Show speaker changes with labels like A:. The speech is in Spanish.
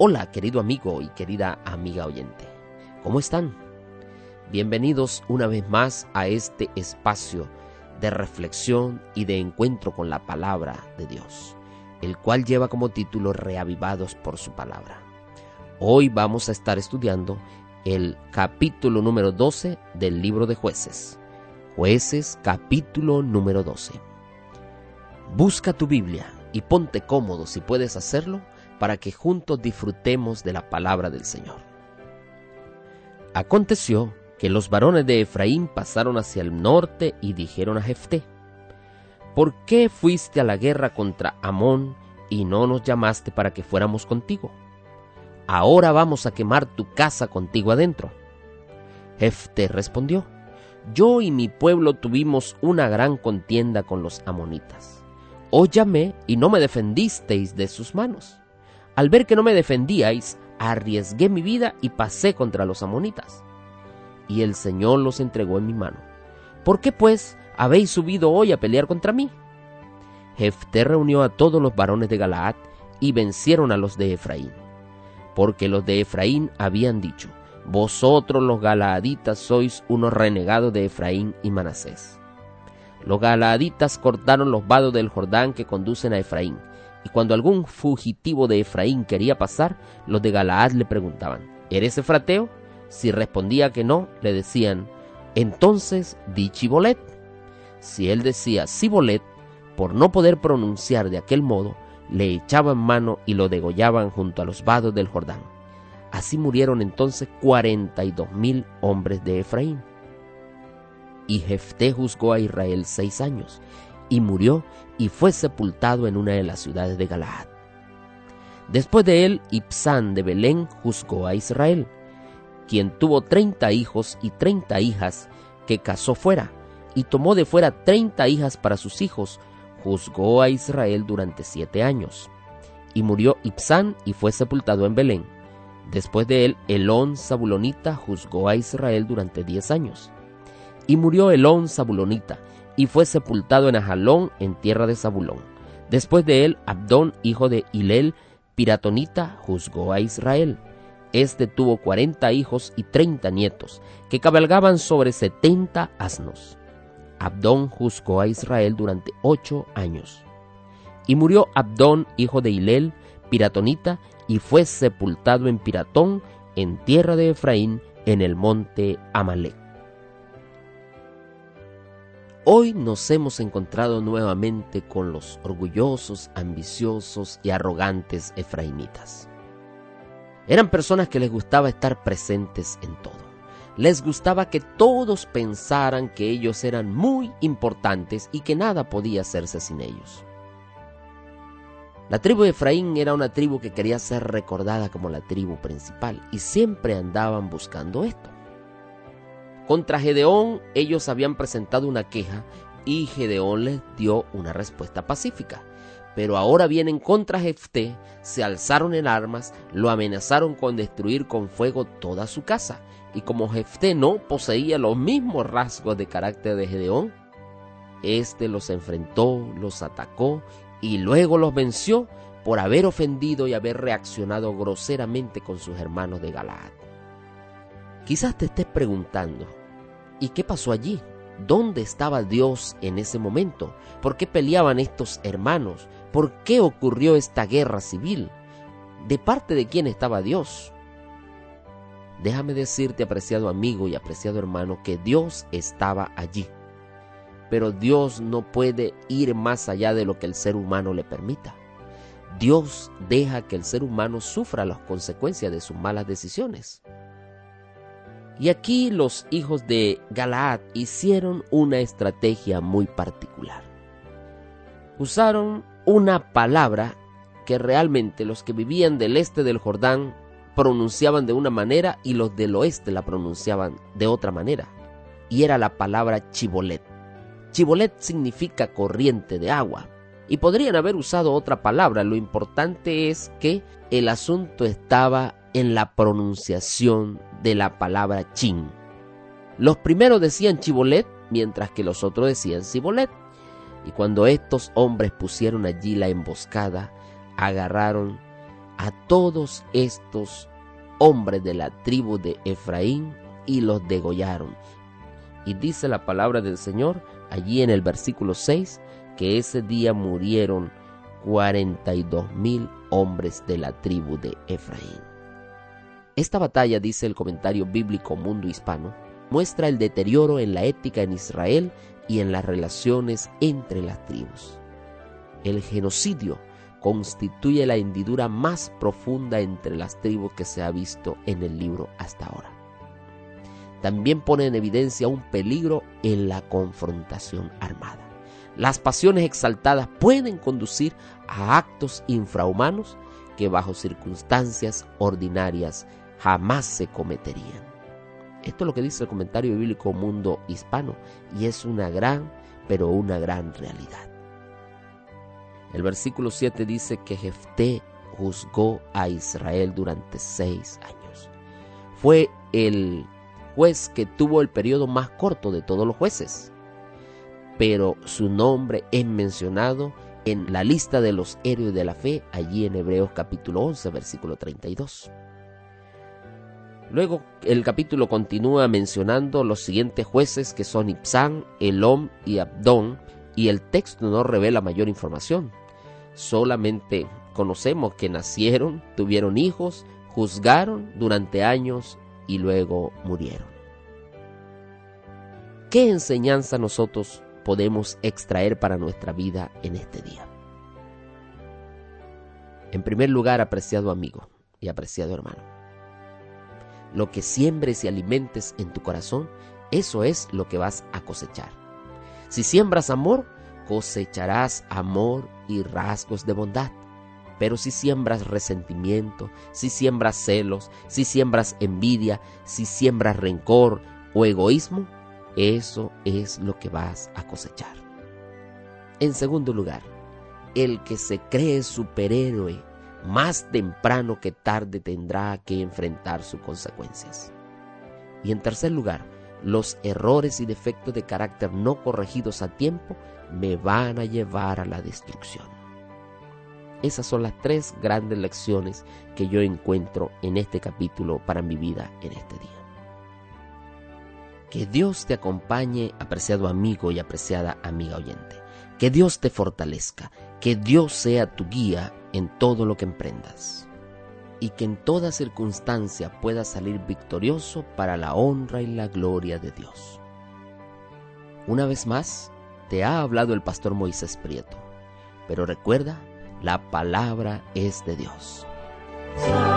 A: Hola, querido amigo y querida amiga oyente. ¿Cómo están? Bienvenidos una vez más a este espacio de reflexión y de encuentro con la palabra de Dios, el cual lleva como título Reavivados por su palabra. Hoy vamos a estar estudiando el capítulo número 12 del libro de Jueces. Jueces, capítulo número 12. Busca tu Biblia y ponte cómodo si puedes hacerlo, para que juntos disfrutemos de la palabra del Señor. Aconteció que los varones de Efraín pasaron hacia el norte y dijeron a Jefté: ¿por qué fuiste a la guerra contra Amón y no nos llamaste para que fuéramos contigo? Ahora vamos a quemar tu casa contigo adentro. Jefté respondió: yo y mi pueblo tuvimos una gran contienda con los amonitas. Os llamé y no me defendisteis de sus manos. Al ver que no me defendíais, arriesgué mi vida y pasé contra los amonitas. Y el Señor los entregó en mi mano. ¿Por qué, pues, habéis subido hoy a pelear contra mí? Jefté reunió a todos los varones de Galaad y vencieron a los de Efraín. Porque los de Efraín habían dicho: vosotros los galaaditas sois unos renegados de Efraín y Manasés. Los galaaditas cortaron los vados del Jordán que conducen a Efraín. Y cuando algún fugitivo de Efraín quería pasar, los de Galaad le preguntaban: ¿eres efrateo? Si respondía que no, le decían: entonces di Chibolet. Si él decía Sibolet, por no poder pronunciar de aquel modo, le echaban mano y lo degollaban junto a los vados del Jordán. Así murieron entonces 42,000 hombres de Efraín. Y Jefté juzgó a Israel 6 años, y murió y fue sepultado en una de las ciudades de Galaad. Después de él, Ibsán de Belén juzgó a Israel, quien tuvo 30 hijos y 30 hijas que casó fuera, y tomó de fuera 30 hijas para sus hijos. Juzgó a Israel durante 7 años. Y murió Ibsán y fue sepultado en Belén. Después de él, Elón Zabulonita juzgó a Israel durante 10 años. Y murió Elón Zabulonita, y fue sepultado en Ajalón, en tierra de Zabulón. Después de él, Abdón, hijo de Hilel, Piratonita, juzgó a Israel. Este tuvo 40 hijos y 30 nietos, que cabalgaban sobre 70 asnos. Abdón juzgó a Israel durante 8 años. Y murió Abdón, hijo de Hilel, Piratonita, y fue sepultado en Piratón, en tierra de Efraín, en el monte Amalec. Hoy nos hemos encontrado nuevamente con los orgullosos, ambiciosos y arrogantes efraimitas. Eran personas que les gustaba estar presentes en todo. Les gustaba que todos pensaran que ellos eran muy importantes y que nada podía hacerse sin ellos. La tribu de Efraín era una tribu que quería ser recordada como la tribu principal y siempre andaban buscando esto. Contra Gedeón ellos habían presentado una queja y Gedeón les dio una respuesta pacífica. Pero ahora vienen contra Jefté, se alzaron en armas, lo amenazaron con destruir con fuego toda su casa. Y como Jefté no poseía los mismos rasgos de carácter de Gedeón, este los enfrentó, los atacó y luego los venció por haber ofendido y haber reaccionado groseramente con sus hermanos de Galaad. Quizás te estés preguntando: ¿y qué pasó allí? ¿Dónde estaba Dios en ese momento? ¿Por qué peleaban estos hermanos? ¿Por qué ocurrió esta guerra civil? ¿De parte de quién estaba Dios? Déjame decirte, apreciado amigo y apreciado hermano, que Dios estaba allí. Pero Dios no puede ir más allá de lo que el ser humano le permita. Dios deja que el ser humano sufra las consecuencias de sus malas decisiones. Y aquí los hijos de Galaad hicieron una estrategia muy particular. Usaron una palabra que realmente los que vivían del este del Jordán pronunciaban de una manera y los del oeste la pronunciaban de otra manera. Y era la palabra Chibolet. Chibolet significa corriente de agua. Y podrían haber usado otra palabra. Lo importante es que el asunto estaba en la pronunciación de la palabra chin. Los primeros decían Chibolet, mientras que los otros decían Sibolet. Y cuando estos hombres pusieron allí la emboscada, agarraron a todos estos hombres de la tribu de Efraín y los degollaron. Y dice la palabra del Señor allí en el versículo 6 que ese día murieron 42,000 hombres de la tribu de Efraín. Esta batalla, dice el comentario bíblico Mundo Hispano, muestra el deterioro en la ética en Israel y en las relaciones entre las tribus. El genocidio constituye la hendidura más profunda entre las tribus que se ha visto en el libro hasta ahora. También pone en evidencia un peligro en la confrontación armada. Las pasiones exaltadas pueden conducir a actos infrahumanos que bajo circunstancias ordinarias jamás se cometerían. Esto es lo que dice el comentario bíblico Mundo Hispano, y es una gran realidad. El versículo 7 dice que Jefté juzgó a Israel durante 6 años. Fue el juez que tuvo el periodo más corto de todos los jueces, pero su nombre es mencionado en la lista de los héroes de la fe, allí en Hebreos capítulo 11, versículo 32. Luego el capítulo continúa mencionando los siguientes jueces, que son Ibsán, Elom y Abdón, y el texto no revela mayor información. Solamente conocemos que nacieron, tuvieron hijos, juzgaron durante años y luego murieron. ¿Qué enseñanza nosotros podemos extraer para nuestra vida en este día? En primer lugar, apreciado amigo y apreciado hermano, lo que siembres y alimentes en tu corazón, eso es lo que vas a cosechar. Si siembras amor, cosecharás amor y rasgos de bondad. Pero si siembras resentimiento, si siembras celos, si siembras envidia, si siembras rencor o egoísmo, eso es lo que vas a cosechar. En segundo lugar, el que se cree superhéroe, más temprano que tarde tendrá que enfrentar sus consecuencias. Y en tercer lugar, los errores y defectos de carácter no corregidos a tiempo me van a llevar a la destrucción. Esas son las 3 grandes lecciones que yo encuentro en este capítulo para mi vida en este día. Que Dios te acompañe, apreciado amigo y apreciada amiga oyente. Que Dios te fortalezca, que Dios sea tu guía en todo lo que emprendas, y que en toda circunstancia puedas salir victorioso para la honra y la gloria de Dios. Una vez más, te ha hablado el pastor Moisés Prieto, pero recuerda, la palabra es de Dios.